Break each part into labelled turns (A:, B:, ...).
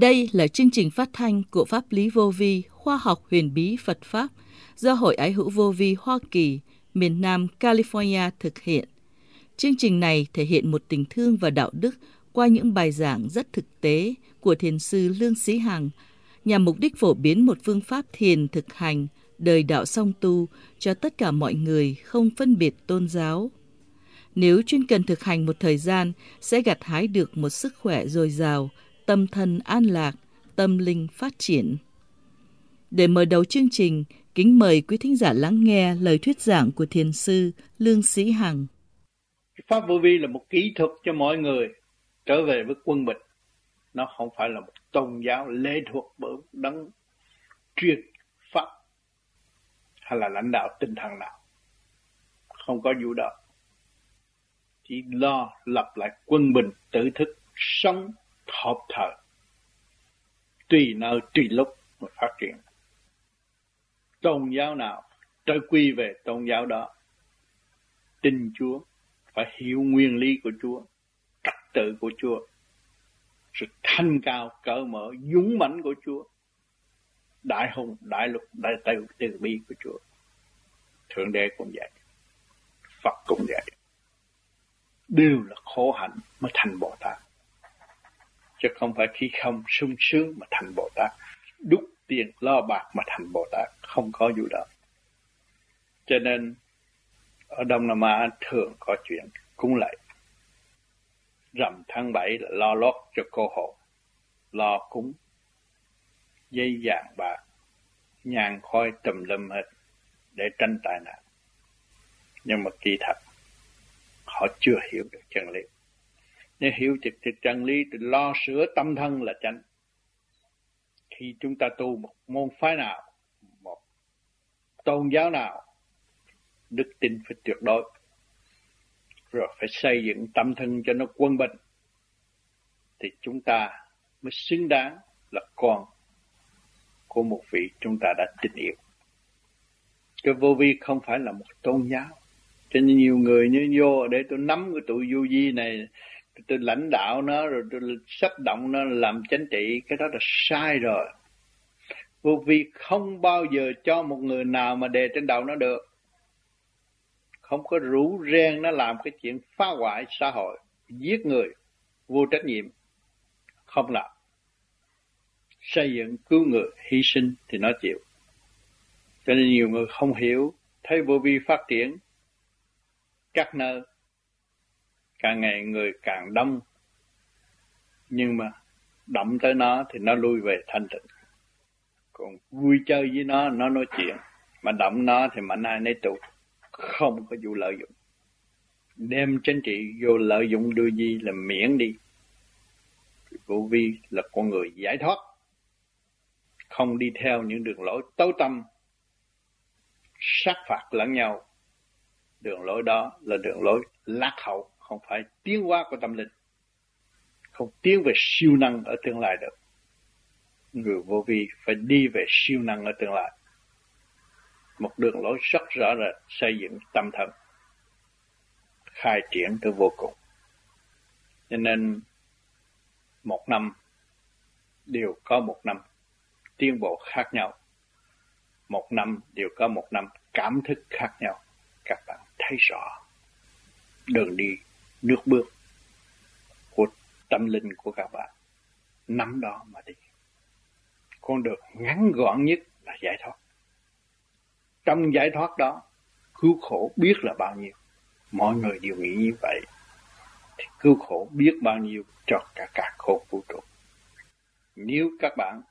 A: Đây là chương trình phát thanh của Pháp lý vô vi, khoa học huyền bí Phật Pháp do Hội Ái hữu vô vi Hoa Kỳ, miền Nam California thực hiện. Chương trình này thể hiện một tình thương và đạo đức qua những bài giảng rất thực tế của Thiền sư Lương Sĩ Hằng, nhằm mục đích phổ biến một phương pháp thiền thực hành, đời đạo song tu cho tất cả mọi người không phân biệt tôn giáo. Nếu chuyên cần thực hành một thời gian, sẽ gặt hái được một sức khỏe dồi dào, tâm thân an lạc, tâm linh phát triển. Để mở đầu chương trình, kính mời quý thính giả lắng nghe lời thuyết giảng của Thiền sư Lương Sĩ Hằng.
B: Pháp vô vi là một kỹ thuật cho mọi người trở về với quân bình. Nó không phải là một tôn giáo lệ thuộc bởi đấng truyền pháp hay là lãnh đạo tinh thần nào. Không có vụ đó. Chỉ lo lập lại quân bình tự thức, sống hợp thời, tùy nơi tùy lúc mà phát triển. Tôn giáo nào trở quy về tôn giáo đó. Tin Chúa, phải hiểu nguyên lý của Chúa, trật tự của Chúa, sự thanh cao cởi mở dũng mãnh của Chúa, đại hùng đại lục đại từ bi của Chúa. Thượng Đế cũng vậy, Phật cũng vậy, đều là khổ hạnh mới thành Bồ Tát, chứ không phải khi không sung sướng mà thành Bồ Tát, đúc tiền lo bạc mà thành Bồ Tát, không có vụ đó. Cho nên ở Đông Nam Á thường có chuyện cúng lạy. Rằm tháng 7 là lo lót cho cô hồn, lo cúng, dây vàng bạc, nhang khói tùm lum hết để tránh tai nạn. Nhưng mà kỳ thật họ chưa hiểu được chân lý. Nếu hiểu được chân lý thì lo sửa tâm thân là chánh. Khi chúng ta tu một môn phái nào, một tôn giáo nào, đức tin phải tuyệt đối, rồi phải xây dựng tâm thân cho nó quân bình, thì chúng ta mới xứng đáng là con của một vị chúng ta đã tin yêu. Cái vô vi không phải là một tôn giáo. Cho nên nhiều người như vô để tôi nắm cái tụi vô vi này, tôi lãnh đạo nó, rồi tôi sắp động nó làm chính trị, cái đó là sai rồi. Vô vi không bao giờ cho một người nào mà đè trên đầu nó được. Không có rủ ren nó làm cái chuyện phá hoại xã hội, giết người, vô trách nhiệm. Không làm. Xây dựng, cứu người, hy sinh thì nó chịu. Cho nên nhiều người không hiểu, thấy vô vi phát triển các nơi, càng ngày người càng đông, nhưng mà động tới nó thì nó lui về thanh tịnh. Còn vui chơi với nó nói chuyện, mà động nó thì mạnh ai nấy tụ, không có vụ lợi dụng. Đem chính trị vô lợi dụng đưa gì là miễn đi. Vô vi là con người giải thoát, không đi theo những đường lối tối tăm, sát phạt lẫn nhau. Đường lối đó là đường lối lạc hậu, không phải tiến hóa của tâm linh, không tiến về siêu năng ở tương lai được. Người vô vi phải đi về siêu năng ở tương lai. Một đường lối rất rõ rệt, xây dựng tâm thần, khai triển tới vô cùng. Cho nên một năm đều có một năm tiến bộ khác nhau, một năm đều có một năm cảm thức khác nhau. Các bạn thấy rõ đường đi nước bước của tâm linh của các bạn, nắm đó mà đi. Con đường ngắn gọn nhất là giải thoát. Trong giải thoát đó, cứu khổ biết là bao nhiêu. Mọi người đều nghĩ như vậy, thì cứu khổ biết bao nhiêu cho cả khổ vũ trụ. Nếu các bạn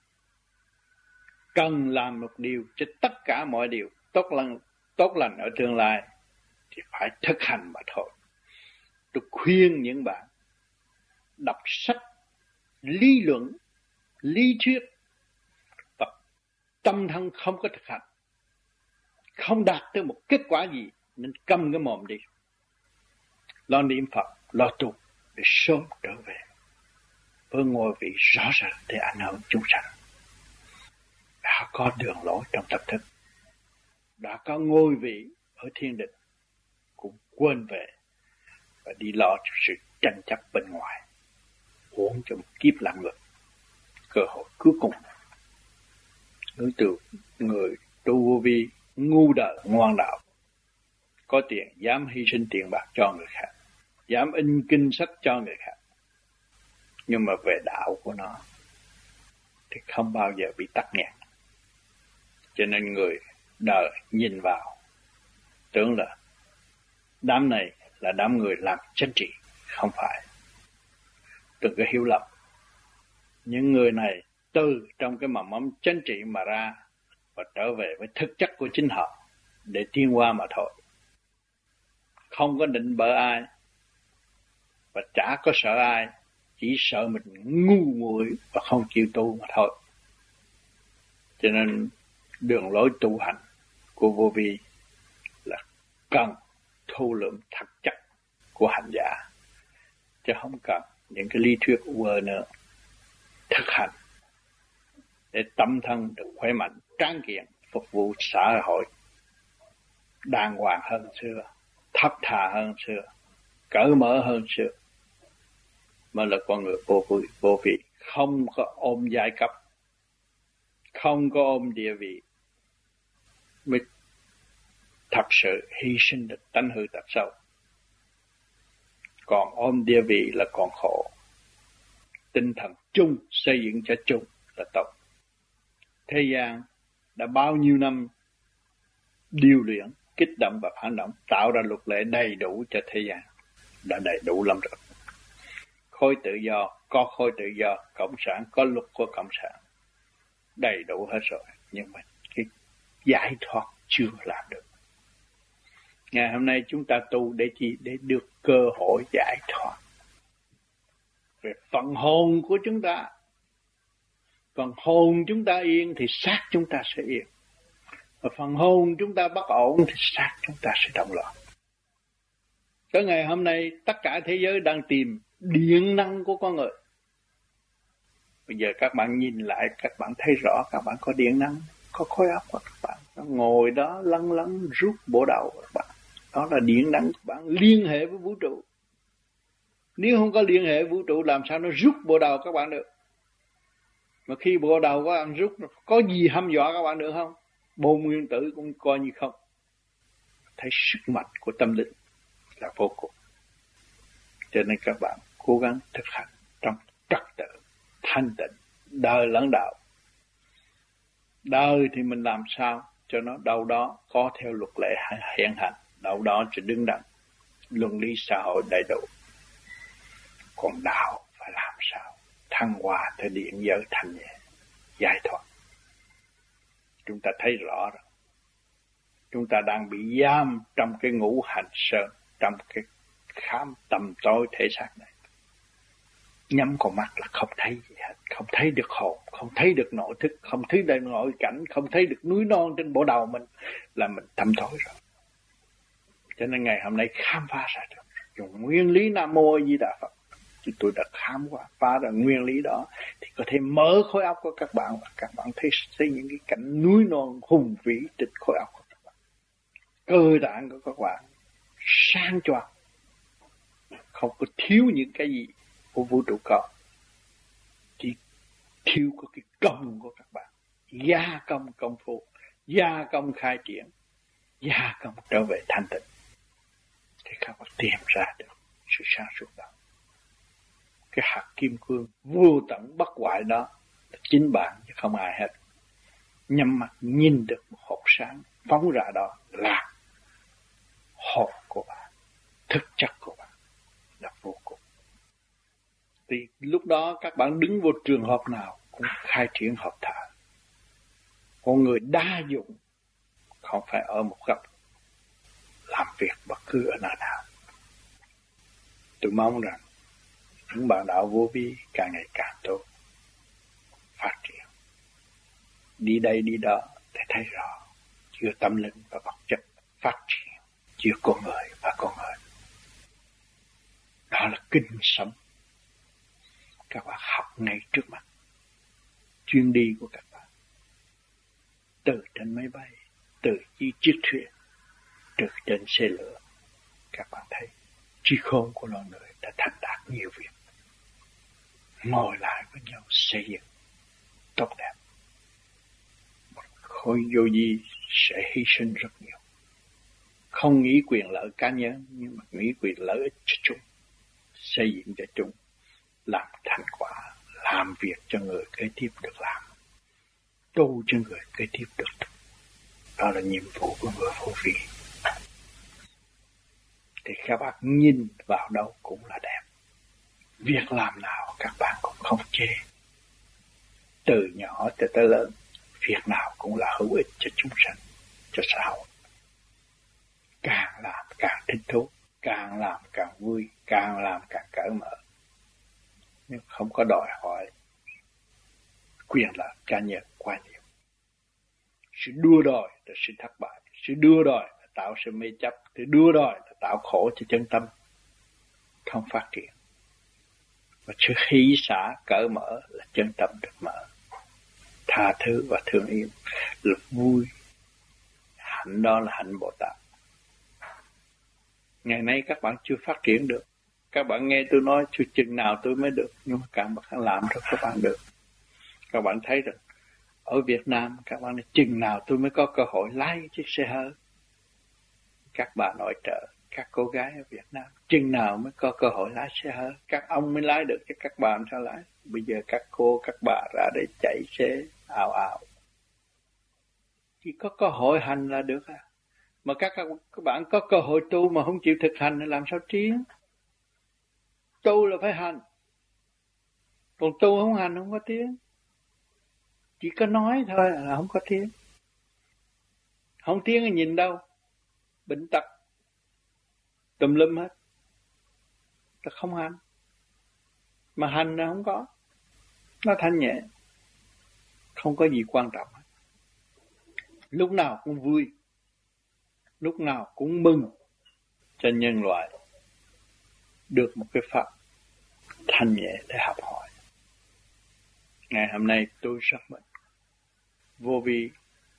B: cần làm một điều cho tất cả mọi điều tốt lành ở tương lai, thì phải thực hành mà thôi. Tôi khuyên những bạn đọc sách, lý luận, lý thuyết, và tâm thân không có thực hành, không đạt tới một kết quả gì, nên câm cái mồm đi. Lo niệm Phật, lo tu để sớm trở về với ngôi vị rõ ràng để ảnh hưởng chúng sanh. Đã có đường lối trong tâm thức, đã có ngôi vị ở thiên định, cũng quên về và đi lo cho sự tranh chấp bên ngoài, huống cho một kiếp làm người. cơ hội cuối cùng. Người tu vô vi ngu đời ngoan đạo, có tiền dám hy sinh tiền bạc cho người khác, dám in kinh sách cho người khác, nhưng mà về đạo của nó thì không bao giờ bị tắc nghẽn. Cho nên người đời nhìn vào tưởng là đám này là đám người làm chính trị. Không phải. Đừng có hiểu lầm. Những người này từ trong cái mầm mống chính trị mà ra và trở về với thực chất của chính họ để tiến hóa mà thôi. Không có định bợ ai và chả có sợ ai, chỉ sợ mình ngu muội và không chịu tu mà thôi. Cho nên đường lối tu hành của vô vi là cần thu lượm thực chất của hành giả, chứ không cần những cái lý thuyết vờ nữa. Thực hành để tâm thân được khỏe mạnh, tráng kiện, phục vụ xã hội đàng hoàng hơn xưa, thấp thà hơn xưa, cởi mở hơn xưa, mà là con người vô vị, không có ôm giai cấp, không có ôm địa vị, mới thật sự hy sinh được tánh hư tật xấu. Còn ôm địa vị là còn khổ. Tinh thần chung, xây dựng cho chung là tốt. Thế gian đã bao nhiêu năm điều luyện, kích động và phản động, tạo ra luật lệ đầy đủ cho thế gian, đã đầy đủ lắm rồi. Khối tự do, có khối tự do, cộng sản, có luật của cộng sản, đầy đủ hết rồi. Nhưng mà cái giải thoát chưa làm được. Ngày hôm nay chúng ta tu để chi? Để được cơ hội giải thoát về phần hồn của chúng ta. Phần hồn chúng ta yên thì xác chúng ta sẽ yên. Và phần hồn chúng ta bất ổn thì xác chúng ta sẽ động loạn. Tới ngày hôm nay tất cả thế giới đang tìm điện năng của con người. Bây giờ các bạn nhìn lại, các bạn thấy rõ các bạn có điện năng, có khối óc của các bạn. Nó ngồi đó lăn lăn rút bộ đầu của các bạn. Đó là điện năng của bạn liên hệ với vũ trụ. Nếu không có liên hệ vũ trụ làm sao nó rút bộ đầu các bạn được? Mà khi bộ đầu các bạn rút, có gì hăm dọa các bạn được không? Bom nguyên tử cũng coi như không. Thấy sức mạnh của tâm linh là vô cùng. Cho nên các bạn cố gắng thực hành trong trật tự, thanh tịnh, đời lẫn đạo. Đời thì mình làm sao cho nó đâu đó có theo luật lệ hiện hành, đâu đó cho đứng đắn, luân lý xã hội đầy đủ. Còn đạo phải làm sao thăng hoa tới điện giới thanh nhẹ, giải thoát. Chúng ta thấy rõ rồi. Chúng ta đang bị giam trong cái ngũ hành sơn, trong cái khám tầm tối thể xác này. Nhắm con mắt là không thấy gì hết, không thấy được hồn, không thấy được nội thức, không thấy được nội cảnh, không thấy được núi non trên bộ đầu mình, là mình tăm tối rồi. Cho nên ngày hôm nay khám phá ra được, dùng nguyên lý Nam Mô A Di Đà Phật, thì tôi đã khám phá ra nguyên lý đó, thì có thể mở khối óc của các bạn, và các bạn thấy những cái cảnh núi non hùng vĩ trên khối óc của các bạn. Cơ tạng của các bạn sang choang, không có thiếu những cái gì của vũ trụ có, chỉ thiếu có cái công của các bạn, gia công công phu, gia công khai triển, gia công trở về thanh tịnh, thì các bạn tìm ra được sự sáng suốt đó. Cái hạt kim cương vô tận bất hoại đó là chính bạn chứ không ai hết. Nhắm mắt nhìn được một hột sáng phóng ra đó là hồn của bạn, thực chất của bạn là vô cùng. Thì lúc đó các bạn đứng vô trường hợp nào cũng khai triển hợp thở. Con người đa dụng, không phải ở một góc, làm việc bất cứ ở nơi nào. Tôi mong rằng những bạn đạo vô vi càng ngày càng tốt, phát triển, đi đây đi đó để thấy rõ chưa tâm linh và vật chất phát triển, chưa con người và con người. Đó là kinh sống. Các bạn học ngay trước mặt, chuyến đi của các bạn, từ trên máy bay, từ chiếc thuyền, từ trên xe lửa, các bạn thấy trí khôn của loài người đã thành đạt nhiều việc. Ngồi lại với nhau xây dựng tốt đẹp. Một khối vô vi sẽ hy sinh rất nhiều. Không nghĩ quyền lợi cá nhân, nhưng mà nghĩ quyền lợi ích cho chung, xây dựng cho chung, làm thành quả, làm việc cho người kế tiếp được làm, tu cho người kế tiếp được. Đó là nhiệm vụ của người vô vi. Thì các bạn nhìn vào đâu cũng là đẹp. Việc làm nào các bạn cũng không chê. Từ nhỏ cho tới lớn, việc nào cũng là hữu ích cho chúng sanh, cho xã hội. Càng làm càng thích thú, càng làm càng vui, càng làm càng cởi mở. Nhưng không có đòi hỏi quyền lợi cá nhân quá nhiều. Sự đua đòi là sự thất bại, sự đua đòi là tạo sự mê chấp, sự đua đòi là tạo khổ cho chân tâm, không phát triển. Và sự hỷ xả cởi mở là chân tâm được mở, tha thứ và thương yêu là vui. Hạnh đó là hạnh Bồ Tát. Ngày nay các bạn chưa phát triển được. Các bạn nghe tôi nói chừng nào tôi mới được, nhưng mà các bạn làm cho các bạn được. Các bạn thấy rằng ở Việt Nam các bạn nói chừng nào tôi mới có cơ hội lái chiếc xe hơi. Các bà nội trợ, các cô gái ở Việt Nam chừng nào mới có cơ hội lái xe hơi. Các ông mới lái được chứ các bà làm sao lái. Bây giờ các cô, các bà ra để chạy xe ào ào. Chỉ có cơ hội hành là được à. Mà các bạn có cơ hội tu mà không chịu thực hành thì làm sao tiến. Tu là phải hành. Còn tu không hành không có tiến. Chỉ có nói thôi là không có tiến. Không tiến thì nhìn đâu. Bệnh tật tùm lum hết. Ta không hành. Mà hành là không có. Nó thanh nhẹ. Không có gì quan trọng hết. Lúc nào cũng vui. Lúc nào cũng mừng cho nhân loại được một cái pháp thanh nhẹ để học hỏi. Ngày hôm nay tôi rất mừng. Vô vi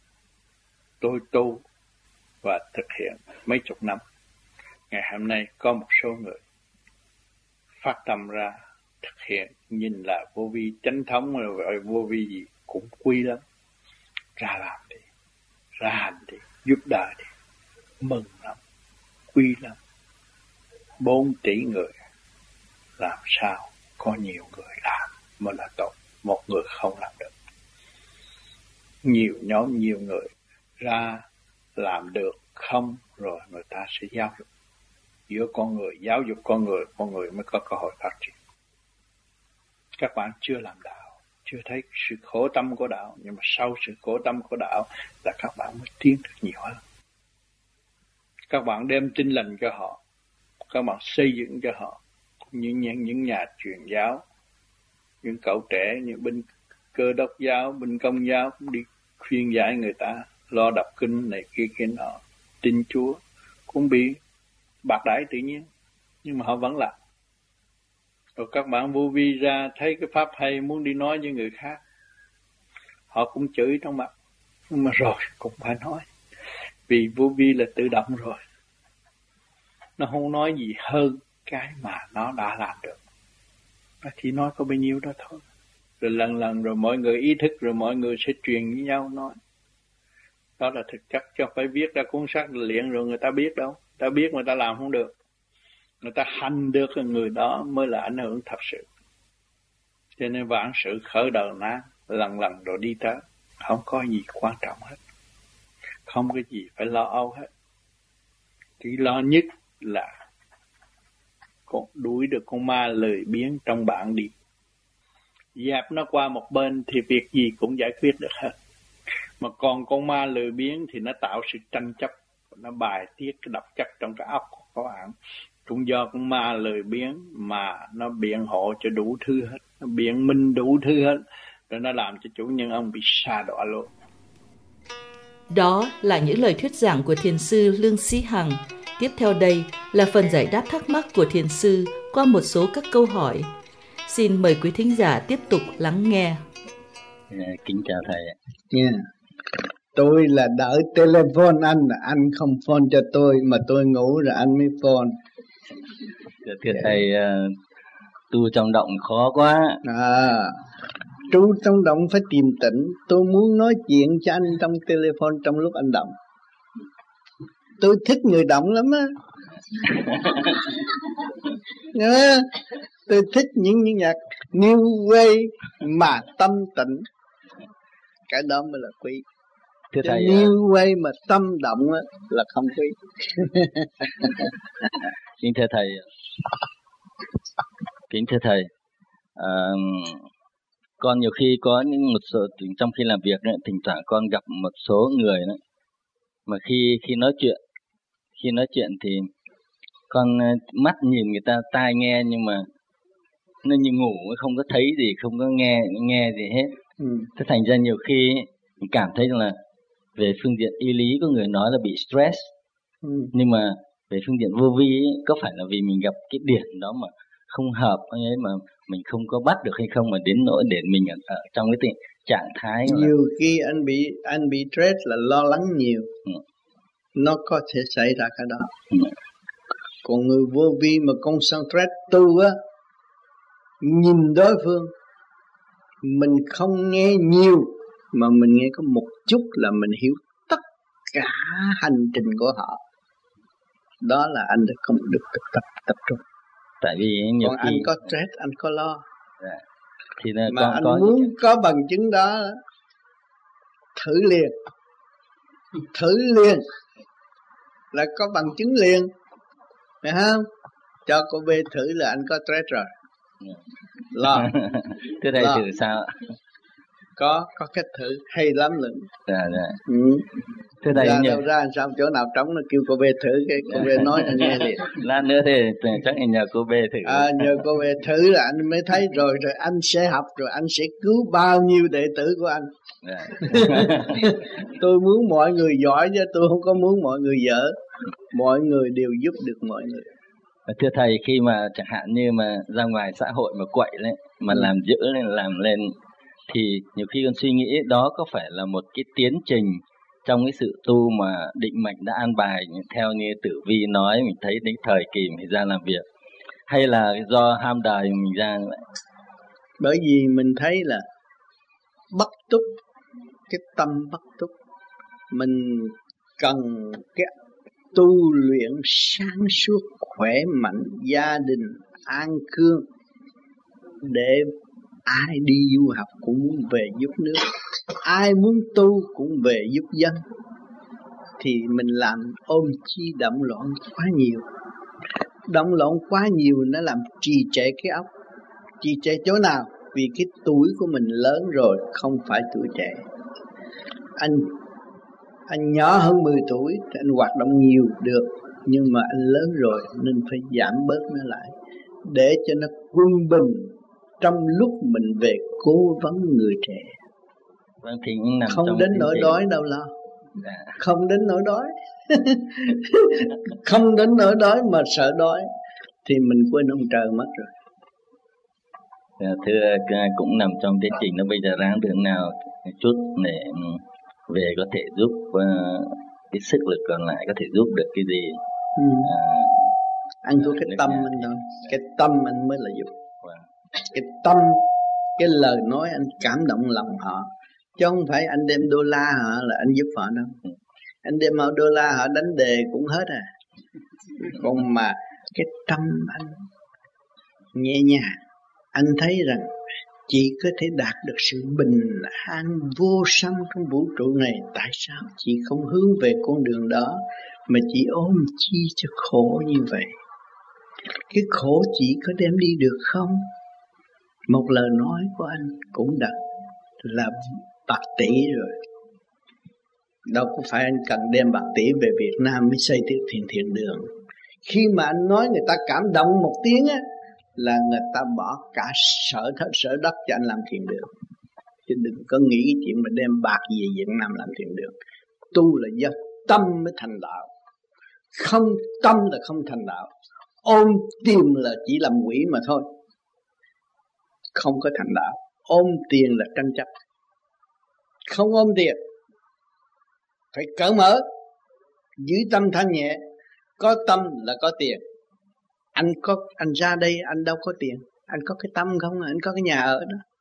B: tôi tu và thực hiện mấy chục năm. Ngày hôm nay có một số người phát tâm ra thực hiện, nhìn là vô vi chánh thống rồi vô vi gì cũng quý lắm. Ra làm đi, ra hành đi, giúp đời đi. Mừng lắm, quý lắm. 4 tỷ người làm sao có nhiều người làm mới là tốt, một người không làm được. Nhiều nhóm nhiều người ra làm được không rồi người ta sẽ giáo dục. Giữa con người, giáo dục con người mới có cơ hội phát triển. Các bạn chưa làm đạo, chưa thấy sự khổ tâm của đạo, nhưng mà sau sự khổ tâm của đạo là các bạn mới tiến được nhiều hơn. Các bạn đem tin lành cho họ, các bạn xây dựng cho họ. Những nhà truyền giáo, những cậu trẻ, những bên Cơ Đốc giáo, bên Công giáo cũng đi khuyên giải người ta, lo đọc kinh này kia nọ, tin Chúa, cũng bị bạc đãi tự nhiên, nhưng mà họ vẫn làm. Rồi các bạn vô vi ra thấy cái pháp hay muốn đi nói với người khác, họ cũng chửi trong mặt, nhưng mà rồi cũng phải nói, vì vô vi là tự động rồi, nó không nói gì hơn cái mà nó đã làm được, nó chỉ nói có bao nhiêu đó thôi. Rồi lần rồi mọi người ý thức, rồi mọi người sẽ truyền với nhau nói. Đó là thực chất, cho phải viết ra cuốn sách luyện rồi người ta biết đâu. Ta biết người ta làm không được. Người ta hành được người đó mới là ảnh hưởng thật sự. Cho nên vạn sự khởi đầu nan, lần rồi đi tới. Không có gì quan trọng hết. Không có gì phải lo âu hết. Chỉ lo nhất là đuổi được con ma lười biếng trong bạn đi. Dẹp nó qua một bên thì việc gì cũng giải quyết được hết. Mà còn con ma lười biếng thì nó tạo sự tranh chấp, nó bài tiết cái độc chất trong cái óc của các bạn. Cũng do con ma lười biếng mà nó biện hộ cho đủ thứ hết, nó biện minh đủ thứ hết, rồi nó làm cho chủ nhân ông bị sa đọa luôn.
A: Đó là những lời thuyết giảng của thiền sư Lương Sĩ Hằng. Tiếp theo đây là phần giải đáp thắc mắc của thiền sư qua một số các câu hỏi. Xin mời quý thính giả tiếp tục lắng nghe.
C: Kính chào thầy.
D: Yeah. Tôi là đợi telephone anh không phone cho tôi mà tôi ngủ rồi anh mới phone.
C: Thưa thầy, tu trong động khó quá.
D: Tru trong động phải tìm tĩnh. Tôi muốn nói chuyện cho anh trong telephone trong lúc anh động. Tôi thích người động lắm á. Tôi thích những nhạc New Way mà tâm tĩnh. Cái đó mới là quý.
C: Thưa thầy,
D: New Way mà tâm động á là không quý.
C: kính thưa thầy, con nhiều khi có một số trong khi làm việc ấy, thỉnh thoảng con gặp một số người đó, mà khi nói chuyện thì con mắt nhìn người ta, tai nghe, nhưng mà nó như ngủ, không có thấy gì, không có nghe gì hết. Thế thành ra nhiều khi mình cảm thấy là về phương diện y lý có người nói là bị stress, nhưng mà về phương diện vô vi ấy, có phải là vì mình gặp cái điểm đó mà không hợp ấy, mà mình không có bắt được hay không, mà đến nỗi để mình ở trong cái trạng thái
D: nhiều khi anh bị stress là lo lắng nhiều. Nó có thể xảy ra cái đó. Còn người vô vi mà concentrate tu á, nhìn đối phương, mình không nghe nhiều mà mình nghe có một chút là mình hiểu tất cả hành trình của họ. Đó là anh đã không được tập trung.
C: Tại vì nhiều
D: còn
C: khi
D: anh có stress, anh có lo.
C: Thì là
D: mà anh muốn có bằng chứng đó, thử liền là có bằng chứng liền, phải không? Cho cô B thử là anh có stress rồi. Lo.
C: Thế đây thử sao?
D: Có cách thử hay lắm luôn.
C: Thế đây
D: đâu ra sao, chỗ nào trống nó kêu cô B thử, cái cô B nói là nghe liền.
C: Lát nữa thì chắc là nhờ cô B thử.
D: Nhờ cô B thử là anh mới thấy rồi anh sẽ học, rồi anh sẽ cứu bao nhiêu đệ tử của anh. Tôi muốn mọi người giỏi chứ tôi không có muốn mọi người dở. Mọi người đều giúp được mọi người.
C: Thưa thầy, khi mà chẳng hạn như mà ra ngoài xã hội mà quậy lên, mà làm dữ lên, làm lên, thì nhiều khi con suy nghĩ đó có phải là một cái tiến trình trong cái sự tu mà định mệnh đã an bài theo như Tử Vi nói, mình thấy đến thời kỳ mình ra làm việc, hay là do ham đời mình ra như vậy?
D: Bởi vì mình thấy là bất túc, cái tâm bất túc, mình cần cái tu luyện sáng suốt, khỏe mạnh, gia đình an cương, để ai đi du học cũng muốn về giúp nước, ai muốn tu cũng về giúp dân. Thì mình làm ôm chi động loạn quá nhiều. Động loạn quá nhiều nó làm trì trệ cái óc. Trì trệ chỗ nào? Vì cái tuổi của mình lớn rồi, không phải tuổi trẻ. Anh nhỏ hơn 10 tuổi thì anh hoạt động nhiều được, nhưng mà anh lớn rồi nên phải giảm bớt nó lại, để cho nó quân bình trong lúc mình về cố vấn người trẻ.
C: Vâng, thì nằm
D: không đến nỗi đói đâu lo. Không đến nỗi đói. Không đến nỗi đói mà sợ đói thì mình quên ông trời mất rồi.
C: Thưa, cũng nằm trong tiến trình nó bây giờ ráng đường nào chút để về có thể giúp cái sức lực còn lại có thể giúp được cái gì.
D: Anh có cái tâm anh thôi, cái tâm anh mới là giúp. Cái tâm, cái lời nói anh cảm động lòng họ, chứ không phải anh đem đô la họ là anh giúp họ đâu. Anh đem đô la họ đánh đề cũng hết à. Còn mà cái tâm anh nhẹ nhàng, anh thấy rằng chị có thể đạt được sự bình an vô song trong vũ trụ này. Tại sao chị không hướng về con đường đó mà chị ôm chi cho khổ như vậy? Cái khổ chị có đem đi được không? Một lời nói của anh cũng đã là bạc tỷ rồi. Đâu có phải anh cần đem bạc tỷ về Việt Nam mới xây thiền đường. Khi mà anh nói người ta cảm động một tiếng á, là người ta bỏ cả sở đất cho anh làm thiền đường. Chứ đừng có nghĩ cái chuyện mà đem bạc về Việt Nam làm thiền đường. Tu là do tâm mới thành đạo. Không tâm là không thành đạo. Ôm tiền là chỉ làm quỷ mà thôi, không có thành đạo. Ôm tiền là tranh chấp. Không ôm tiền, phải cởi mở, giữ tâm thanh nhẹ. Có tâm là có tiền. Anh ra đây anh đâu có tiền, anh có cái tâm không? Anh có cái nhà ở đó,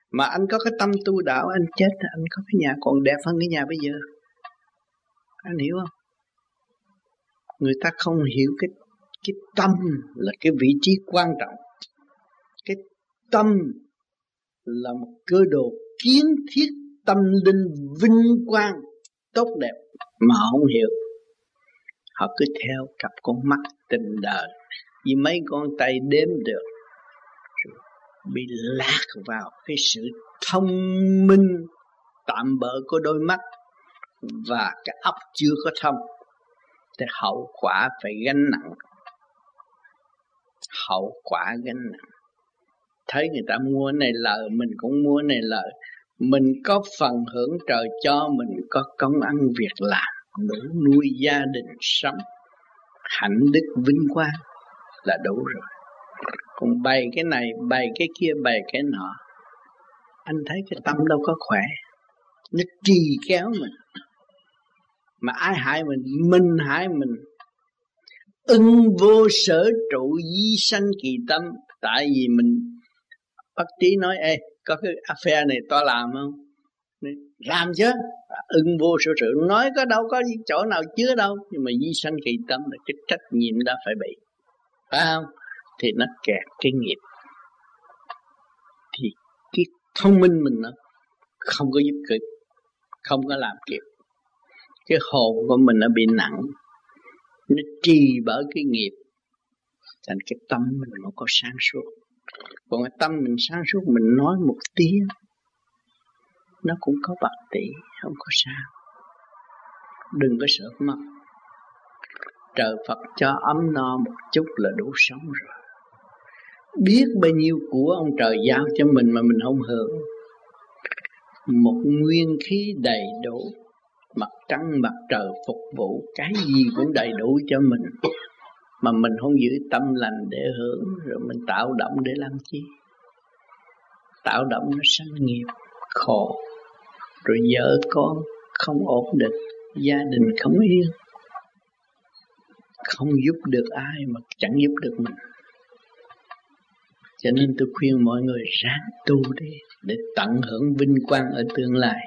D: Mà anh có cái tâm tu đạo, anh chết anh có cái nhà còn đẹp hơn cái nhà bây giờ. Anh hiểu không? Người ta không hiểu cái tâm là cái vị trí quan trọng. Cái tâm là một cơ đồ kiến thiết tâm linh vinh quang tốt đẹp mà họ không hiểu. Họ cứ theo cặp con mắt tình đời, vì mấy con tay đếm được, bị lạc vào cái sự thông minh tạm bợ của đôi mắt và cái óc chưa có thông, thì hậu quả phải gánh nặng. Hậu quả gánh nặng. Thấy người ta mua này lời, mình cũng mua này lời. Mình có phần hưởng trời cho, mình có công ăn việc làm, đủ nuôi gia đình sống, hạnh đức vinh quang là đủ rồi. Còn bày cái này, bày cái kia, bày cái nọ, anh thấy cái tâm đâu có khỏe. Nó trì kéo mình. Mà ai hại mình? Mình hại mình. Ưng vô sở trụ di sanh kỳ tâm. Tại vì mình bác trí nói: ê, có cái affair này tao làm không? Làm chứ. Ưng vô sở trụ, nói có đâu có chỗ nào chứa đâu. Nhưng mà di sanh kỳ tâm là cái trách nhiệm đó phải bị, phải không? Thì nó kẹt cái nghiệp. Thì cái thông minh mình nó không có giúp kịp, không có làm kịp. Cái hồn của mình nó bị nặng, nó trì bởi cái nghiệp. Thành cái tâm mình nó có sáng suốt. Còn cái tâm mình sáng suốt, mình nói một tiếng nó cũng có bạc tỷ, không có sao. Đừng có sợ mất. Trời Phật cho ấm no một chút là đủ sống rồi. Biết bao nhiêu của ông trời giao cho mình mà mình không hưởng. Một nguyên khí đầy đủ, mặt trăng mặt trời phục vụ, cái gì cũng đầy đủ cho mình. Mà mình không giữ tâm lành để hưởng, rồi mình tạo động để làm chi? Tạo động nó sanh nghiệp, khổ, rồi vợ con không ổn định, gia đình không yên, không giúp được ai mà chẳng giúp được mình. Cho nên tôi khuyên mọi người ráng tu đi để tận hưởng vinh quang ở tương lai.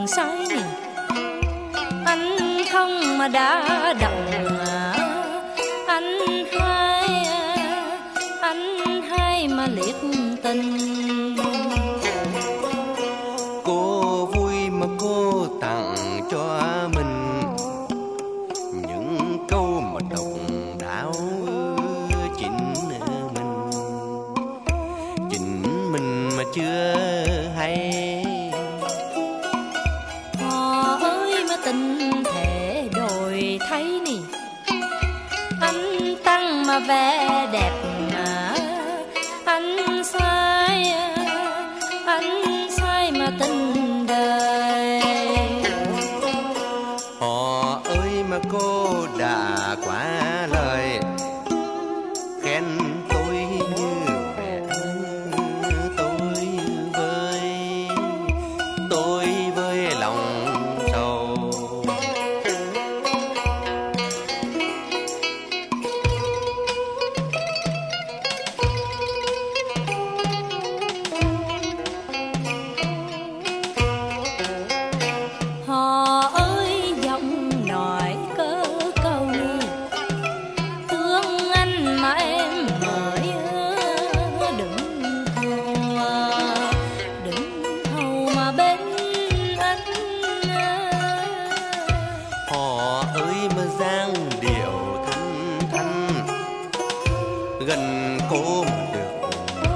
E: say nè, anh không mà đã động, anh hai mà liệt tình.
F: Cô vui mà cô tặng cho mình những câu mà độc đáo chính mình mà chưa hay.
E: Họ ơi mà tình thể đổi thay nè, anh tăng mà vẻ đẹp mà anh sai mà tình đời.
F: Họ ơi mà cô đã quá lời khen tôi như vẻ tôi với lòng sầu.
E: Họ ơi giọng nói cơ câu nè, thương anh mà em mới đừng hầu mà bên anh.
F: Họ ơi mà dáng điệu thanh thanh gần cô mà được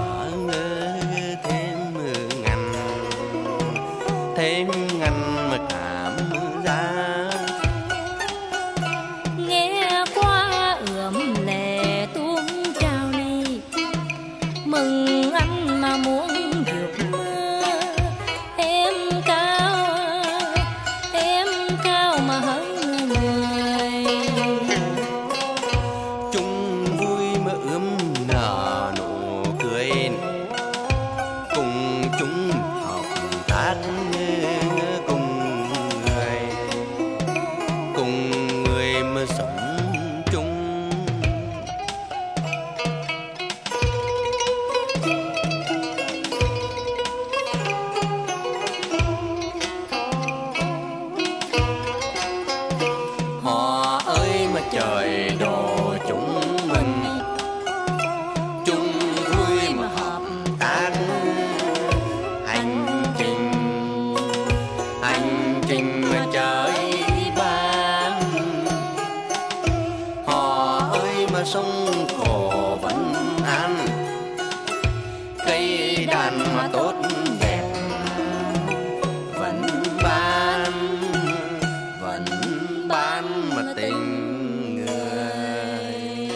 F: thêm ngăn mà cảm giác.
E: Nghe qua ướm lệ tuôn trào này, mừng anh mà muốn vượt mưa. Em cao mà hơn người.
F: Chung vui mà ướm nở nụ cười, cùng chúng hợp tác cùng người mà sống chung. Họ ơi mà trời đổ chúng mình chung vui mà hợp tác hành trình mà trời ban. Họ ơi mà sống khổ vẫn an, cây đàn mà tốt đẹp vẫn ban mà tình người.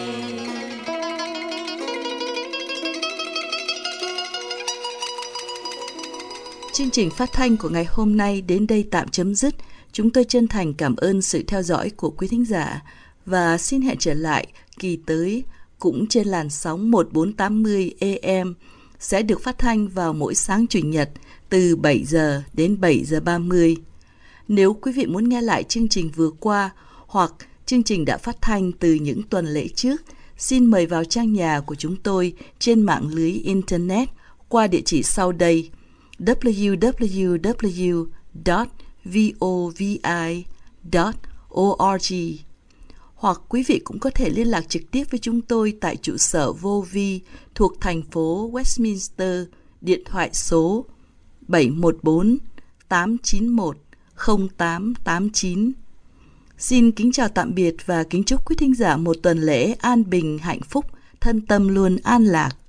A: Chương trình phát thanh của ngày hôm nay đến đây tạm chấm dứt. Chúng tôi chân thành cảm ơn sự theo dõi của quý thính giả và xin hẹn trở lại kỳ tới cũng trên làn sóng 1480 AM sẽ được phát thanh vào mỗi sáng Chủ nhật từ 7 giờ đến 7 giờ 30. Nếu quý vị muốn nghe lại chương trình vừa qua hoặc chương trình đã phát thanh từ những tuần lễ trước, xin mời vào trang nhà của chúng tôi trên mạng lưới Internet qua địa chỉ sau đây: www.vovi.org. Hoặc quý vị cũng có thể liên lạc trực tiếp với chúng tôi tại trụ sở Vô Vi thuộc thành phố Westminster, điện thoại số 714-891-0889. Xin kính chào tạm biệt và kính chúc quý thính giả một tuần lễ an bình, hạnh phúc, thân tâm luôn an lạc.